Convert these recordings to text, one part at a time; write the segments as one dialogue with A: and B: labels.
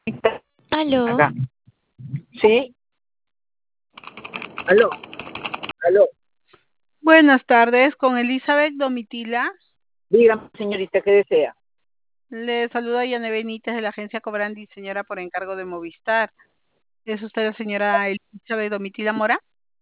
A: Aló,
B: Acá. Sí, aló, aló.
C: Buenas tardes, con Elizabeth Domitila.
B: Dígame, señorita, ¿qué desea?
C: Le saluda Yane Benítez de la agencia Cobrandi, señora por encargo de Movistar. ¿Es usted la señora Elizabeth Domitila Mora?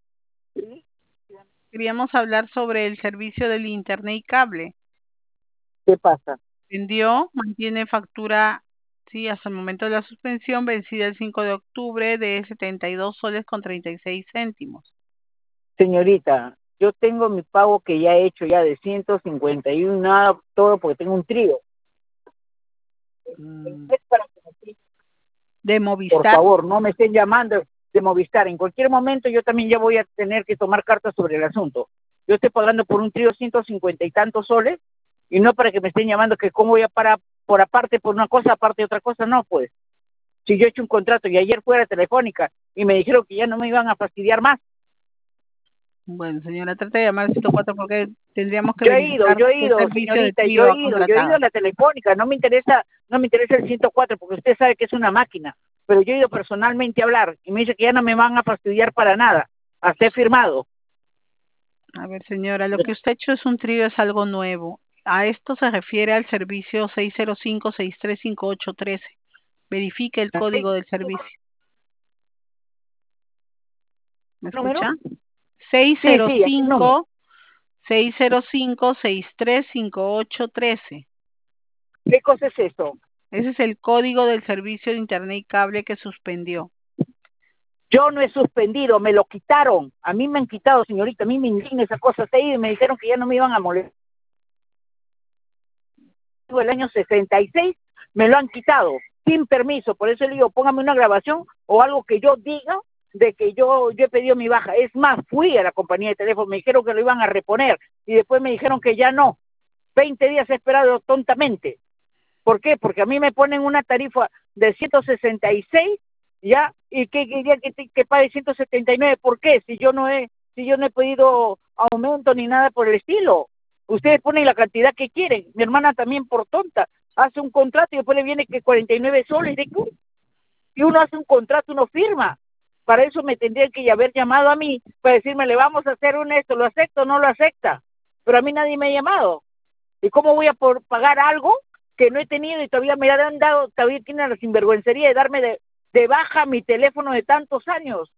C: Queríamos hablar sobre el servicio del Internet y cable.
B: ¿Qué pasa?
C: Vendió, mantiene factura, sí, hasta el momento de la suspensión, vencida el 5 de octubre de 72 soles con 36 céntimos.
B: Señorita, yo tengo mi pago que ya he hecho ya de 151, nada, todo porque tengo un trío. Es para que
C: De
B: por
C: Movistar.
B: favor, no me estén llamando de Movistar. En cualquier momento yo también ya voy a tener que tomar cartas sobre el asunto. Yo estoy pagando por un trío 150 y tantos soles y no para que me estén llamando que cómo voy a parar por aparte por una cosa, aparte de otra cosa, no, pues. Si yo he hecho un contrato y ayer fue a la Telefónica y me dijeron que ya no me iban a fastidiar más.
C: Bueno, señora, trate de llamar al 104 porque tendríamos que
B: Yo he ido,
C: verificar
B: yo he
C: qué
B: ido,
C: servicio de
B: señorita,
C: trío ha
B: yo he ido a
C: contratado.
B: la Telefónica, no me interesa el 104 porque usted sabe que es una máquina, pero yo he ido personalmente a hablar y me dice que ya no me van a fastidiar para nada, hasta he firmado.
C: A ver, señora, lo que usted ha hecho es un trío, es algo nuevo. A esto se refiere al servicio 605-635813. Verifique el código del servicio. ¿Me
B: ¿Número?
C: escucha?
B: Sí, sí, aquí no.
C: 605-635813.
B: ¿Qué cosa es eso?
C: Ese es el código del servicio de internet y cable que suspendió.
B: Yo no he suspendido, me lo quitaron. A mí me han quitado, señorita, a mí me indigna esa cosa. Se ha ido y me dijeron que ya no me iban a molestar. El año 66 me lo han quitado sin permiso, por eso le digo, póngame una grabación o algo que yo diga de que yo he pedido mi baja. Es más, fui a la compañía de teléfono, me dijeron que lo iban a reponer y después me dijeron que ya no. 20 días he esperado tontamente. ¿Por qué? Porque a mí me ponen una tarifa de 166 ya y que quería que pague 179. ¿Por qué? Si yo no he pedido aumento ni nada por el estilo. Ustedes ponen la cantidad que quieren. Mi hermana también por tonta hace un contrato y después le viene que 49 soles de qué. Si uno hace un contrato, uno firma. Para eso me tendrían que haber llamado a mí para decirme, le vamos a hacer un esto, ¿lo acepto o no lo acepta? Pero a mí nadie me ha llamado. ¿Y cómo voy a pagar algo que no he tenido y todavía me han dado, todavía tienen la sinvergüencería de darme de baja mi teléfono de tantos años?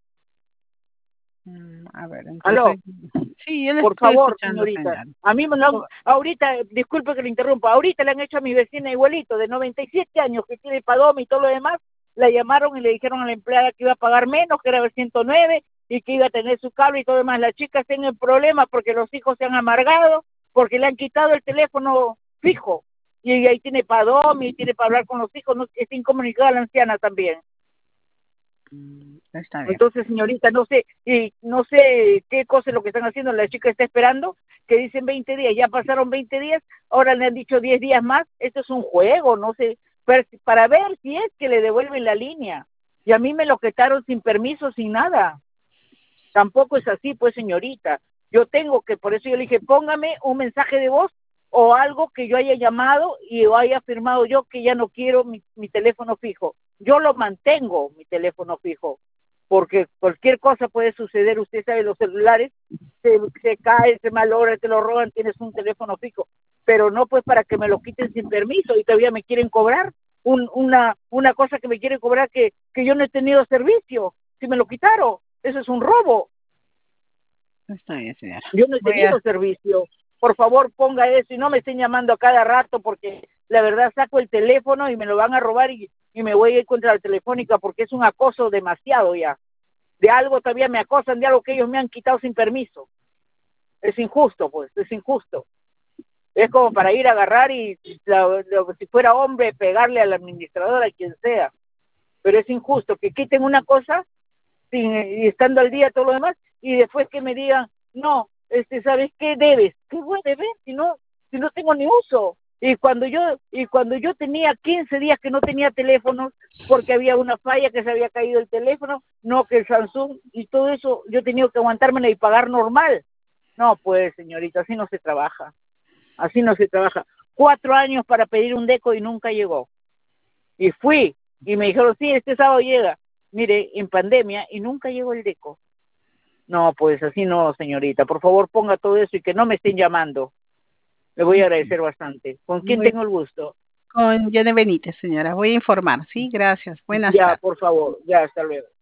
C: A ver,
B: Aló,
C: entonces, sí, yo le
B: por
C: estoy
B: favor,
C: escuchando,
B: señorita.
C: señora.
B: A mí me lo han, ahorita, disculpe que le interrumpa, ahorita le han hecho a mi vecina igualito, de 97 años, que tiene padom y todo lo demás, la llamaron y le dijeron a la empleada que iba a pagar menos, que era de 109, y que iba a tener su cable y todo lo demás. La chica tiene el problema porque los hijos se han amargado, porque le han quitado el teléfono fijo, y ahí tiene padom y tiene para hablar con los hijos, no, es incomunicada la anciana también.
C: Está bien.
B: Entonces, señorita, no sé qué cosa es lo que están haciendo. La chica está esperando, que dicen 20 días, ya pasaron 20 días, ahora le han dicho 10 días más. Esto es un juego, no sé, para ver si es que le devuelven la línea. Y a mí me lo quitaron sin permiso, sin nada. Tampoco es así, pues, señorita. Yo tengo que, por eso yo le dije, póngame un mensaje de voz o algo que yo haya llamado y haya firmado yo que ya no quiero mi teléfono fijo. Yo lo mantengo, mi teléfono fijo, porque cualquier cosa puede suceder. Usted sabe, los celulares se caen, se malogra, te lo roban, tienes un teléfono fijo, pero no pues para que me lo quiten sin permiso y todavía me quieren cobrar una cosa que me quieren cobrar que yo no he tenido servicio, si me lo quitaron. Eso es un robo.
C: Está bien, señora.
B: Yo no he
C: Voy
B: tenido
C: a,
B: servicio. Por favor, ponga eso y no me estén llamando a cada rato porque la verdad saco el teléfono y me lo van a robar y me voy a ir contra la telefónica porque es un acoso demasiado ya. De algo todavía me acosan, de algo que ellos me han quitado sin permiso. Es injusto, pues, es injusto. Es como para ir a agarrar y si fuera hombre, pegarle al administrador, a quien sea. Pero es injusto que quiten una cosa y estando al día todo lo demás, y después que me digan, no, ¿sabes qué debes? ¿Qué voy a deber si no tengo ni uso? Y cuando yo tenía 15 días que no tenía teléfono, porque había una falla que se había caído el teléfono, no que el Samsung, y todo eso, yo he tenido que aguantármela y pagar normal. No, pues, señorita, así no se trabaja. Así no se trabaja. 4 años para pedir un deco y nunca llegó. Y fui Y me dijeron, sí, este sábado llega. Mire, en pandemia y nunca llegó el DECO. No, pues así no, señorita. Por favor, ponga todo eso y que no me estén llamando. Le voy a agradecer bastante. ¿Con quién
C: Muy
B: tengo el gusto?
C: con Yane Benítez, señora. Voy a informar, ¿sí? Gracias. Buenas
B: Ya,
C: tardes.
B: por favor. Ya, hasta luego.